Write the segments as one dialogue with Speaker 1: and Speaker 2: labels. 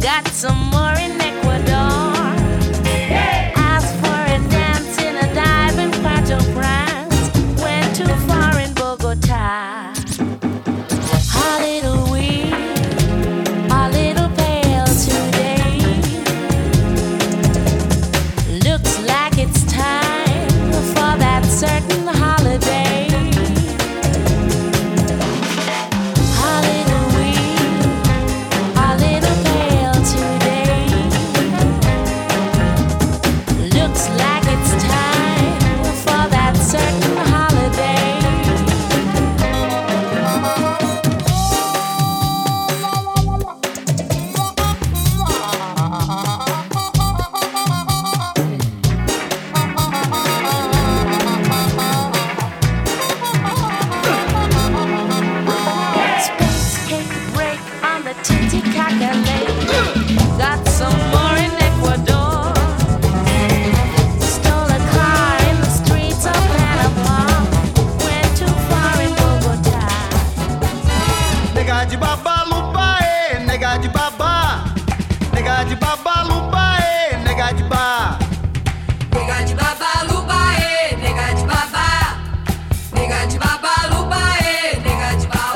Speaker 1: Got some more in Ecuador. Asked for a dance in a dive in Port-au-Prince. Went too far in Bogota. A little weak, a little pale today. Looks like it's time for that certain holiday. Got some more in Ecuador. Stole a car in the streets of Panama. Went too far in Bogota.
Speaker 2: Nega de babaluba, nega de babá. Nega de babaluba, nega de ba.
Speaker 3: Nega de babaluba, nega de babá. Nega de babaluba, nega de ba.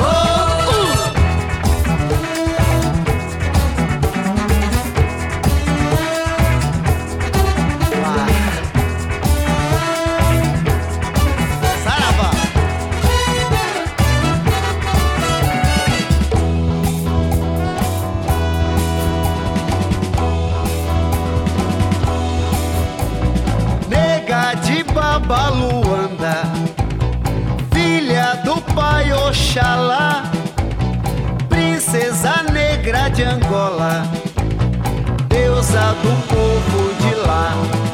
Speaker 2: Babaluanda, filha do pai Oxalá, princesa negra de Angola, deusa do povo de lá.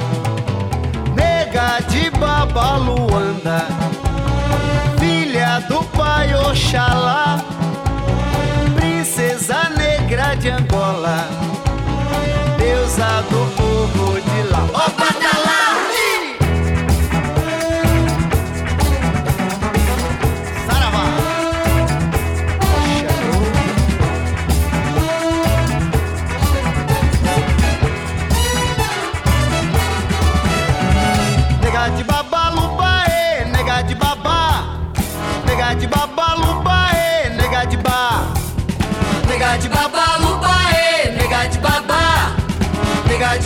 Speaker 2: Nega de Babaluanda, filha do pai Oxalá, princesa negra de Angola, deusa do povo de lá. Opa, tá lá! Nega de babaluba, nega de babá. Nega de babaluba, nega de ba.
Speaker 3: Nega de babaluba, nega de babá.
Speaker 2: Nega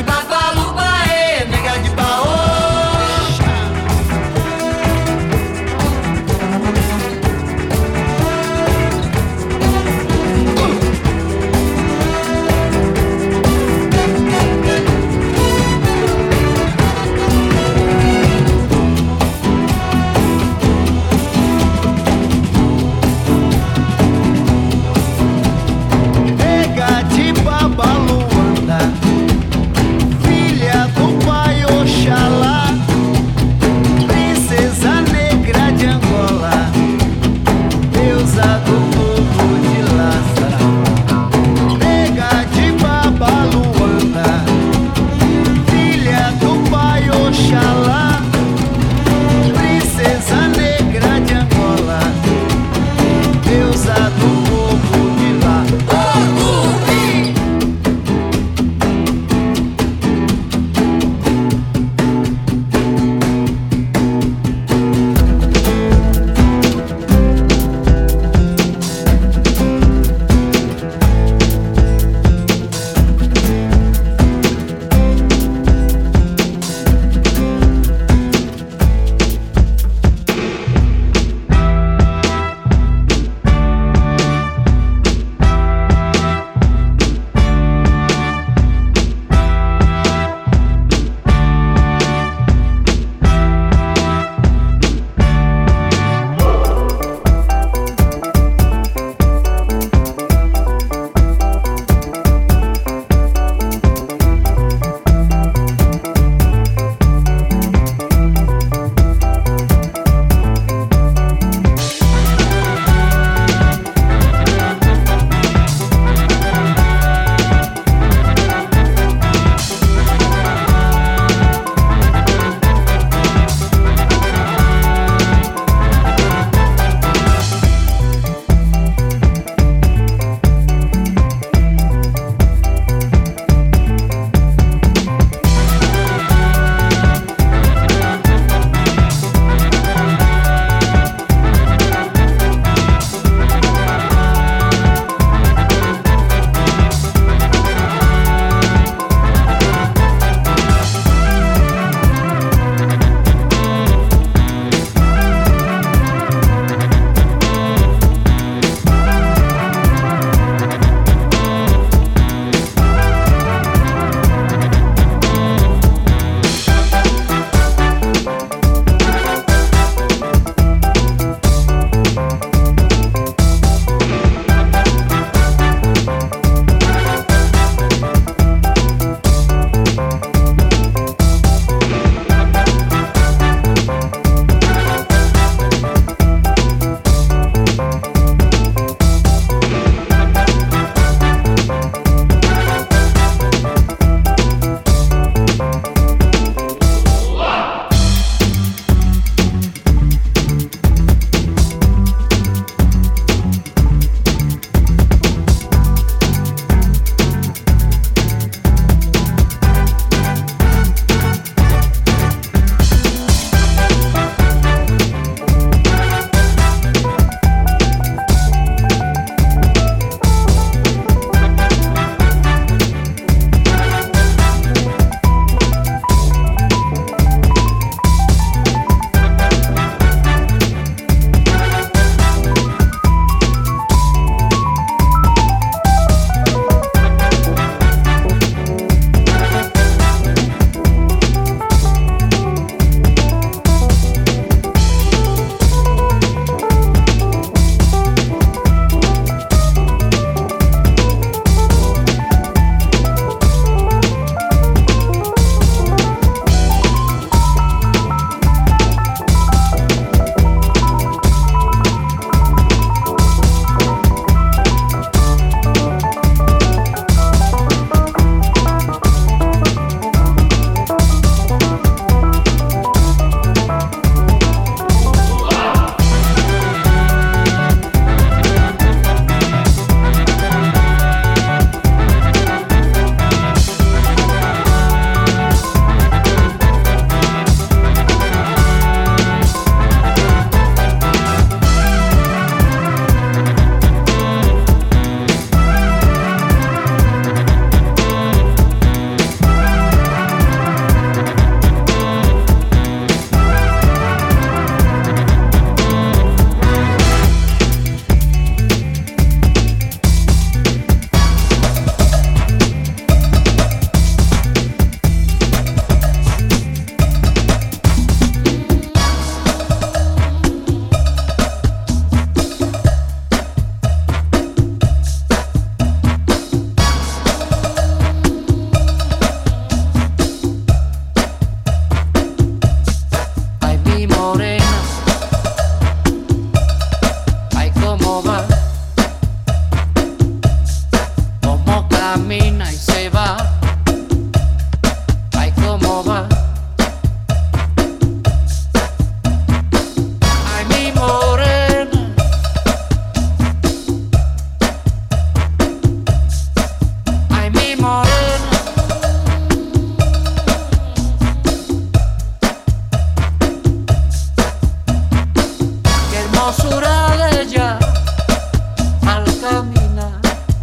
Speaker 4: va? Ay, cómo va. Ay, mi morena. Ay, mi morena. Qué hermosura de ella al caminar.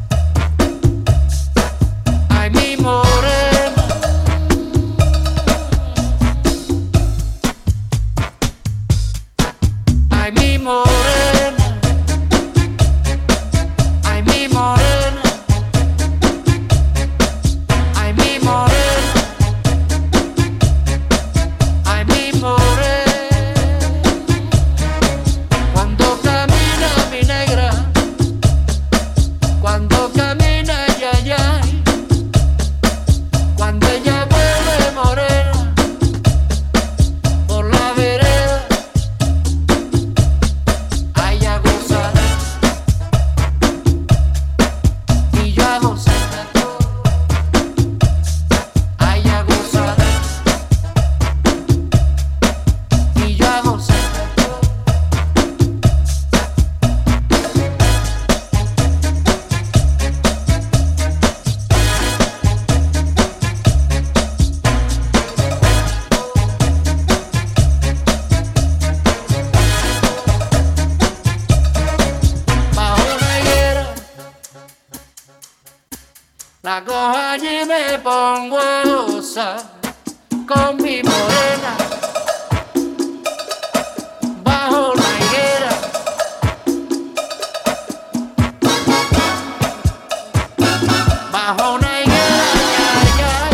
Speaker 4: Ay, mi morena. Ay, mi morena. Ay, mi morena. Ay, mi morena. Ay, mi morena. Cuando camina mi negra, cuando camina ella, ya, cuando ella vuelve morena por la vereda, ay, a gozar y yo a gozar, ay, a gozar y yo a gozar. Bajo una higuera, la cojo allí y me pongo a gozar con mi morena. Bajo la higuera, bajo una higuera, ay, ay.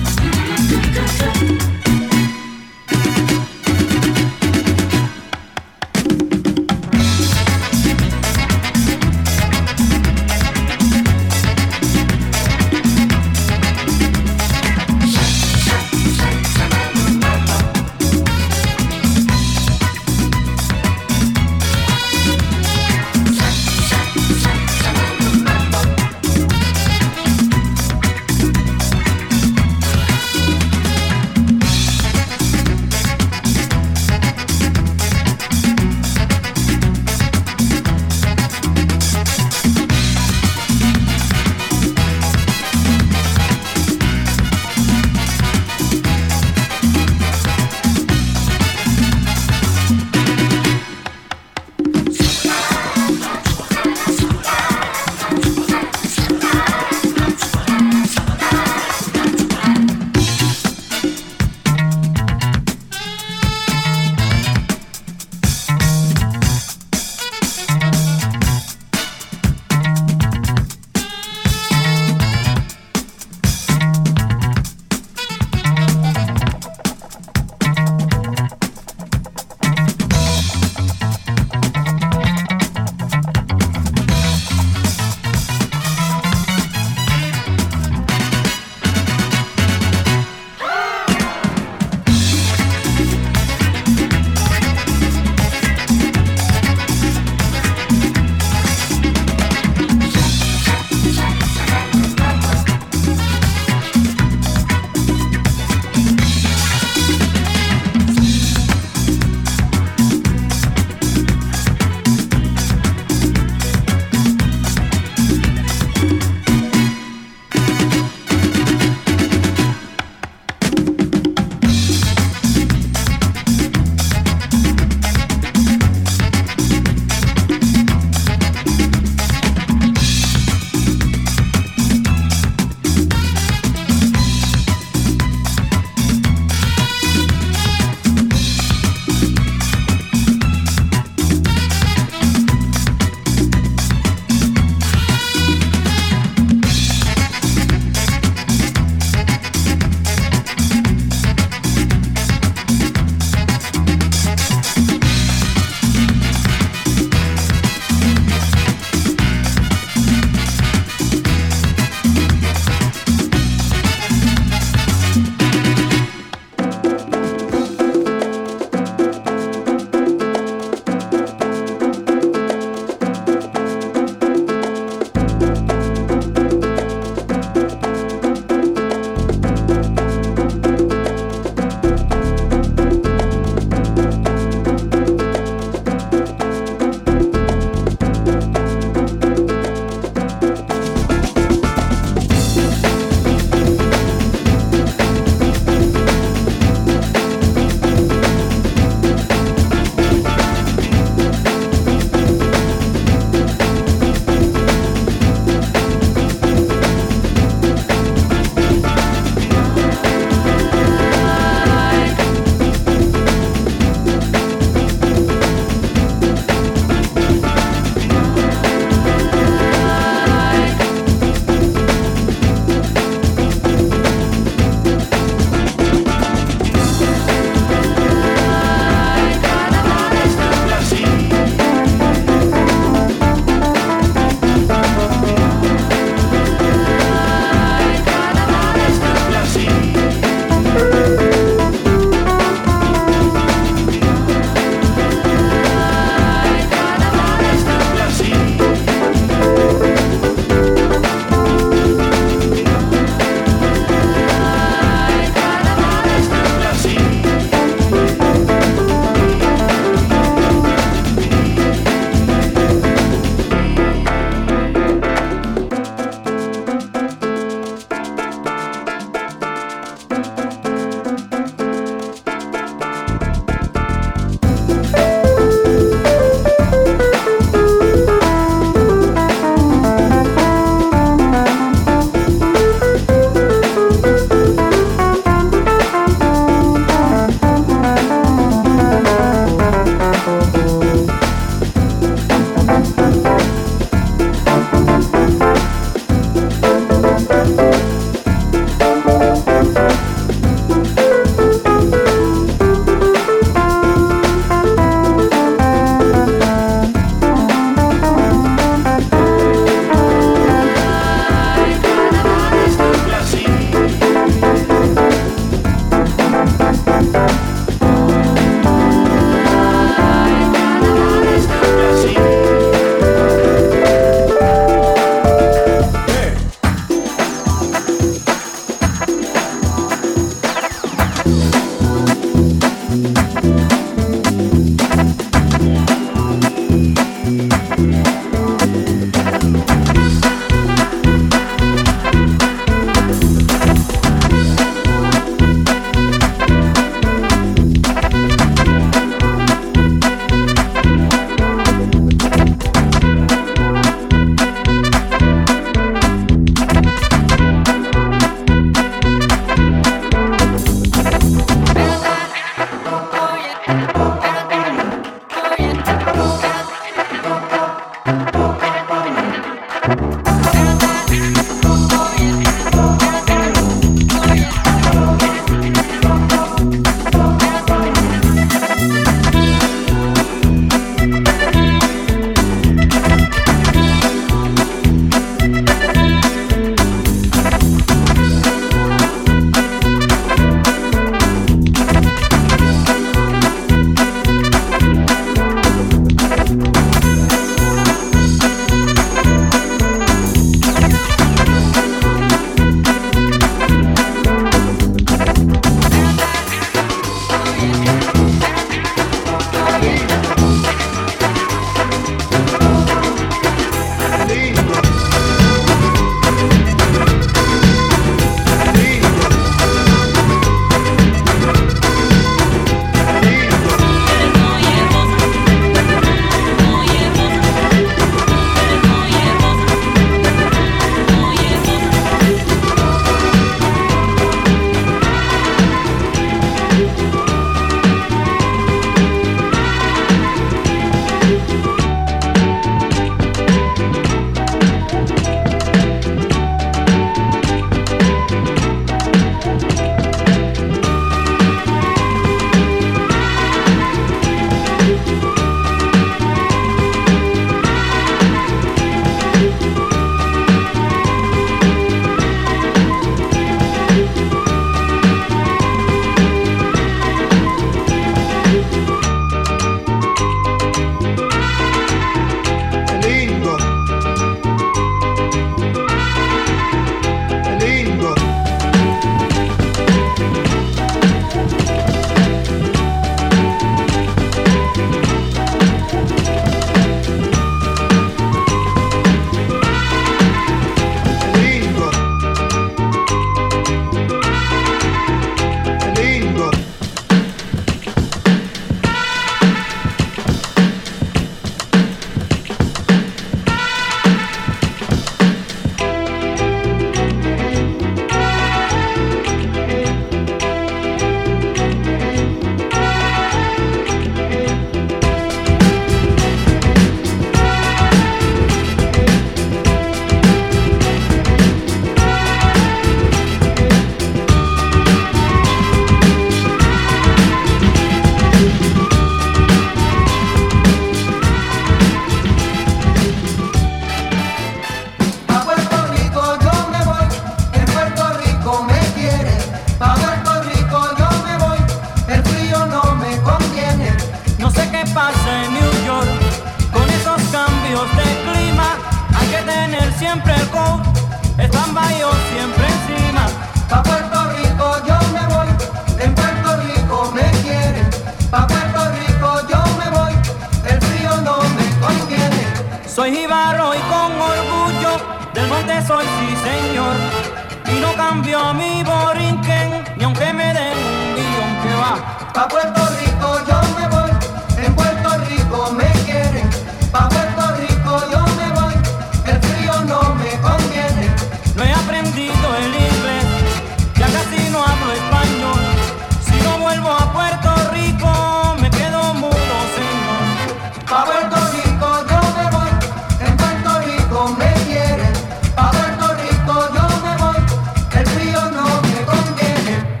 Speaker 5: tierra y con orgullo del monte soy, sí señor. Y no cambio mi borinquen, ni aunque me den un guión que va.
Speaker 6: Pa' Puerto Rico yo me voy, en Puerto Rico me quieren. Pa' Puerto Rico yo me voy, el frío no me conviene.
Speaker 5: No he aprendido el inglés, ya casi no hablo español. Si no vuelvo a Puerto Rico, me quedo mudo, señor.
Speaker 6: Pa' Puerto Rico yo me voy, en Puerto Rico me quieren. Pa' Puerto Rico yo me voy, el frío no me conviene.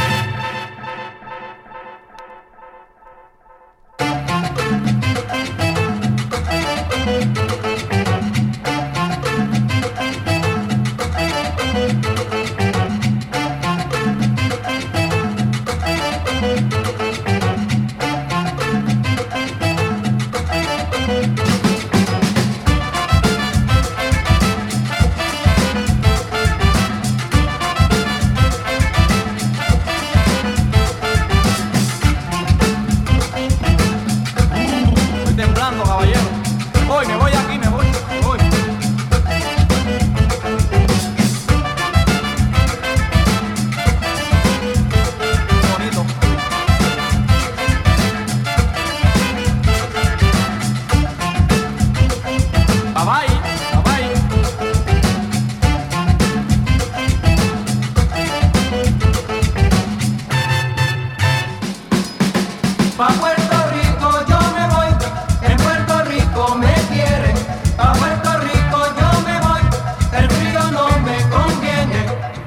Speaker 5: Estoy temblando, caballero. Voy, me voy aquí, me voy. Bonito. Bye bye, bye bye.
Speaker 6: Pa' Puerto Rico yo me voy, en Puerto Rico me quieren. Pa' Puerto Rico yo me voy, el frío no me conviene.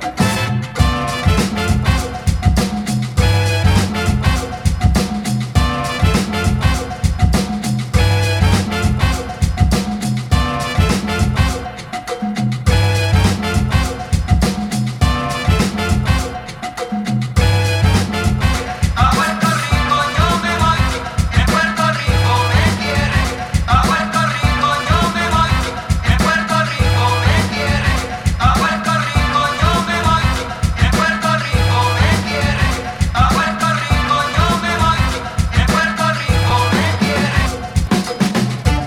Speaker 6: Pa' Puerto Rico yo me voy, en Puerto Rico me quieren. Pa' Puerto Rico yo me voy, en Puerto Rico me quieren. Pa' Puerto Rico yo me voy, en Puerto Rico me quieren. Pa' Puerto Rico yo me voy, en Puerto Rico me quieren.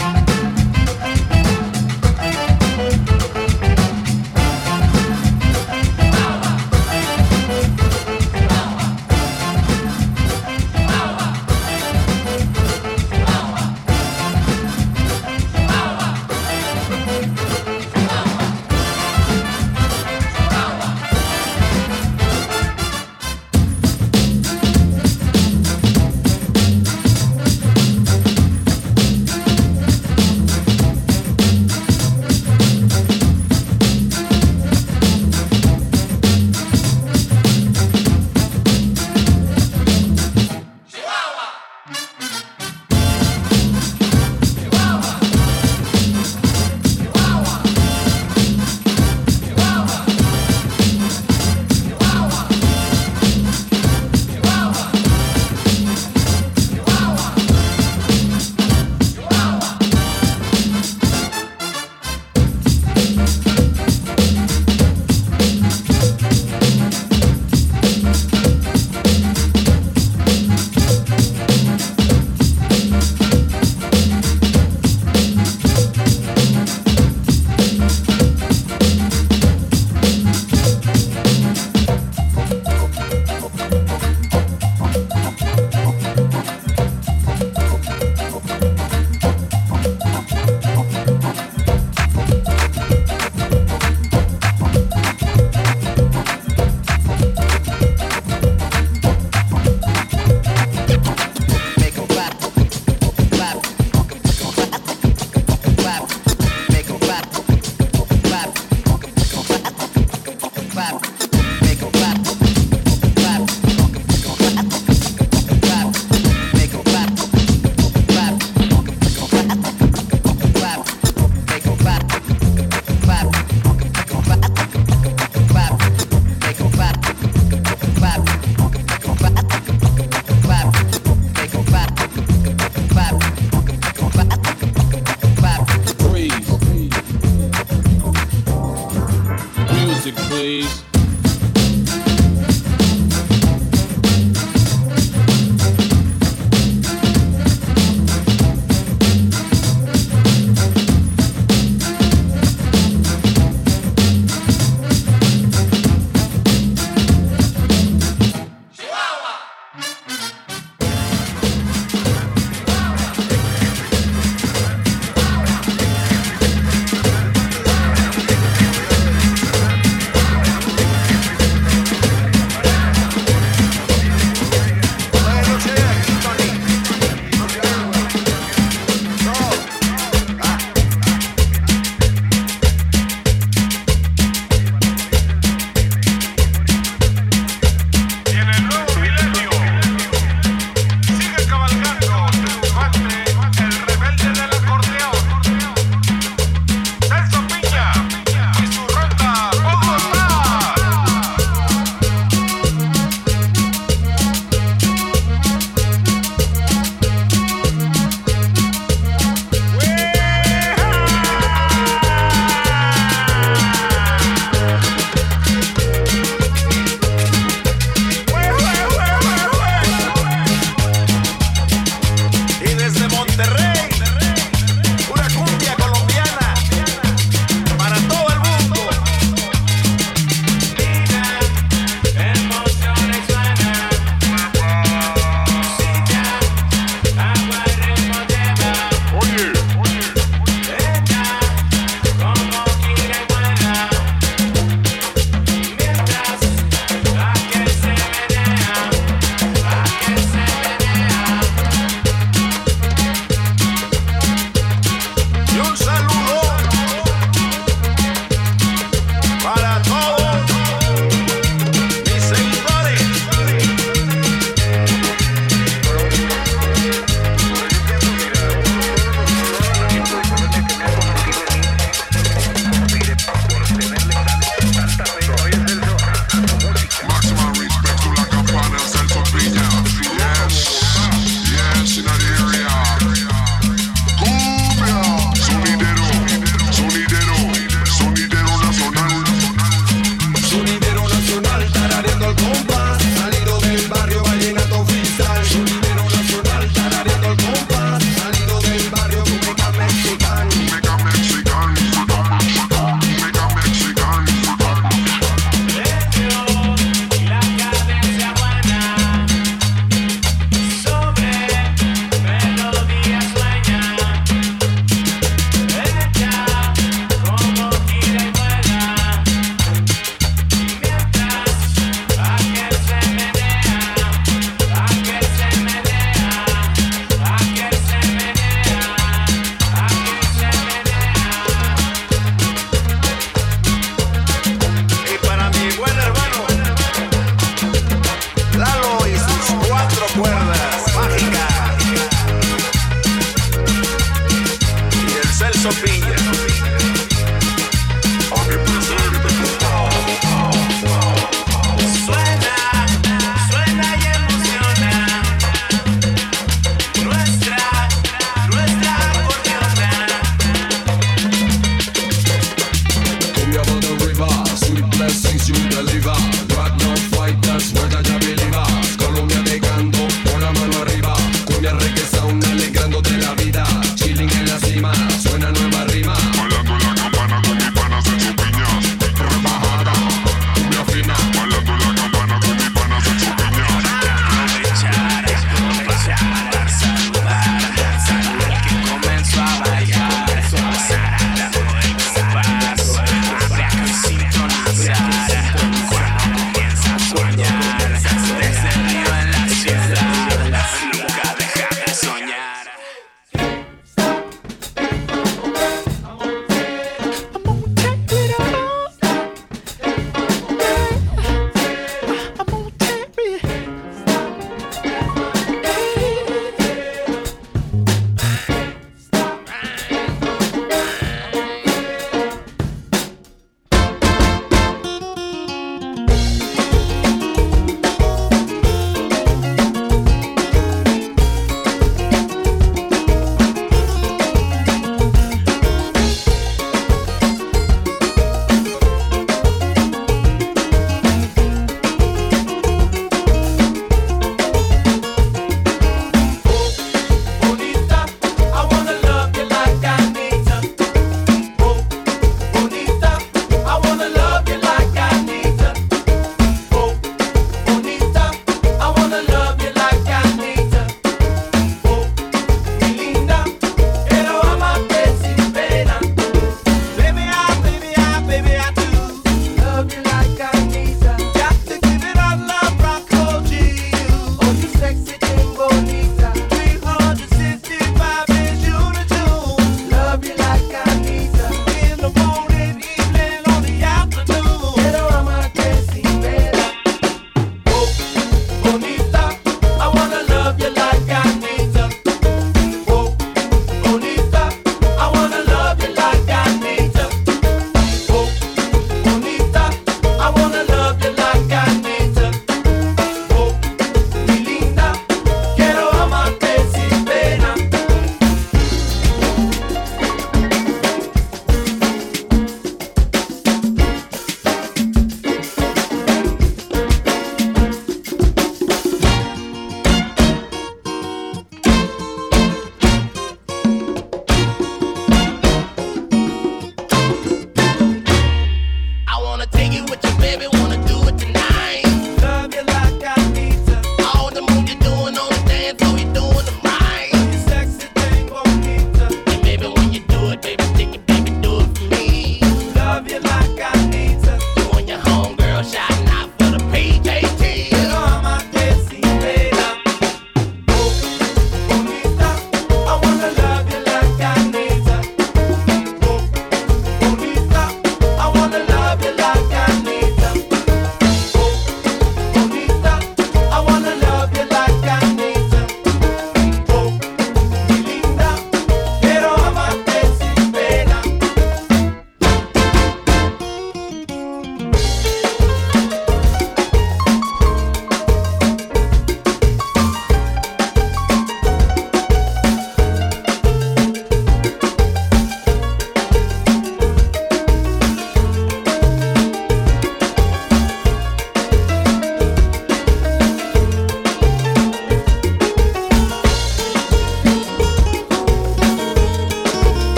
Speaker 7: please.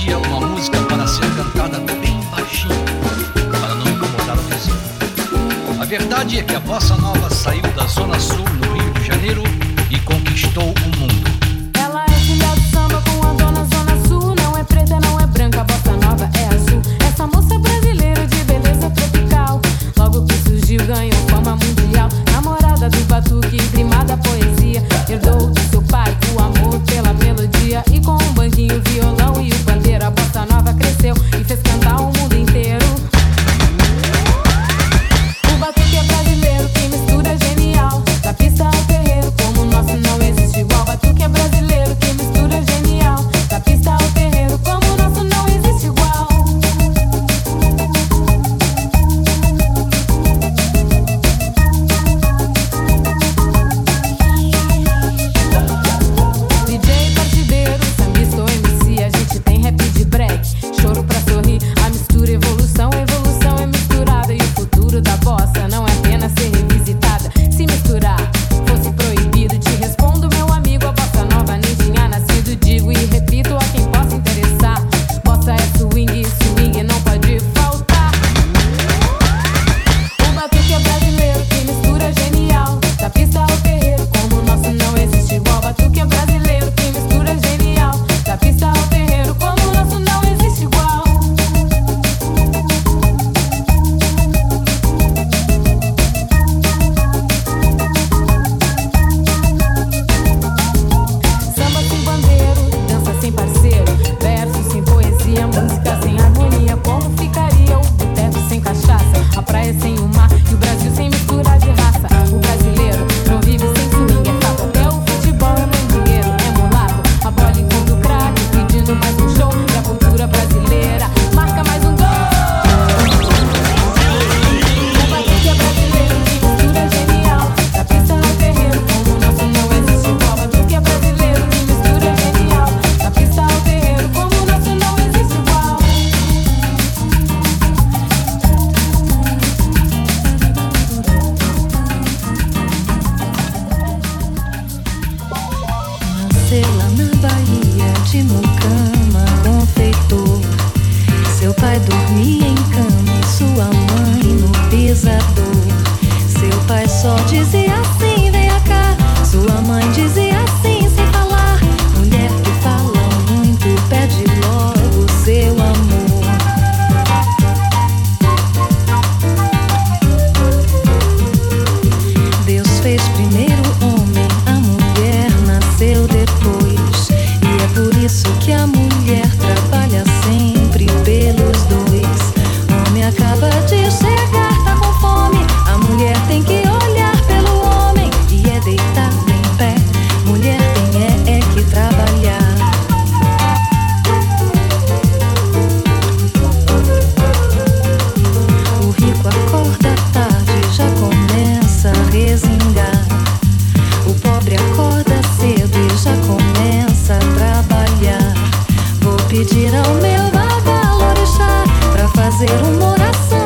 Speaker 7: pedia uma música para ser cantada bem baixinho, para não incomodar o vizinho. A verdade é que a bossa nova saiu da Zona Sul, no Rio de Janeiro, e conquistou o mundo.
Speaker 8: Ela é filha do samba com a dona Zona Sul. Não é preta, não é branca, a bossa nova é azul. Essa moça é brasileira de beleza tropical. Logo que surgiu ganhou fama mundial. Namorada do batuque, primada poesia. Herdou do seu pai o amor pela melodia. E com um banquinho, o violão e o pandeiro, a bossa nova cresceu e fez cantar o mundo inteiro. O batuque é brasileiro, que mistura genial. Da pista ao terreiro, como o nosso não existe igual. Batuque é brasileiro, que mistura genial. Da pista ao terreiro, como o nosso não existe igual. DJ partideiro, sambista ou MC, a gente tem rap de break, choro pra sorrir, a mistura evolução, a evolução é misturada. E o futuro da bossa não é apenas ser revisitada. Se misturar fosse proibido, te respondo, meu amigo, a bossa nova nem tinha nascido. Digo e repito a quem possa interessar, bossa é swing, swing não pode faltar. O batuque é brasileiro, que mistura genial. Da pista ao terreiro, como o nosso não existe igual. Batuque é brasileiro, que mistura genial. Da pista ao terreiro, como o nosso não existe igual. Samba sem bandeiro, dança sem parceiro, verso sem poesia, música sem harmonia. Como ficaria o boteco sem cachaça, a praia sem o mar e o Brasil sem mistura de raça? O brasileiro não vive sem swing, é fato. Até o futebol é mandingueiro, é mulato. A bola enquanto o craque, pedindo mais um show. E a cultura brasileira marca mais um gol. O batuque é brasileiro, que mistura genial. Da pista ao terreiro, como o nosso não existe igual. Batuque é brasileiro, que mistura genial. Da pista ao terreiro, como o nosso não existe igual.
Speaker 9: Nasceu lá na Bahia, de Mucama, confeitor. Seu pai dormia em cama e sua mãe no pisador. Seu pai só dizia assim, venha cá. Sua mãe dizia assim, sem falar. Mulher que fala muito, pede logo seu amor. Deus fez primeiro o homem, a mulher nasceu depois. E é por isso que a mulher trabalha sempre pelos dois. Homem acaba de chegar, tá com fome. A mulher tem que olhar pelo homem e é deitar em pé. Mulher tem é que trabalhar. O rico acorda tarde, já começa a resingar. O pobre acorda cedo e já começa a trabalhar. Vou pedir ao meu babalorixá pra fazer uma oração.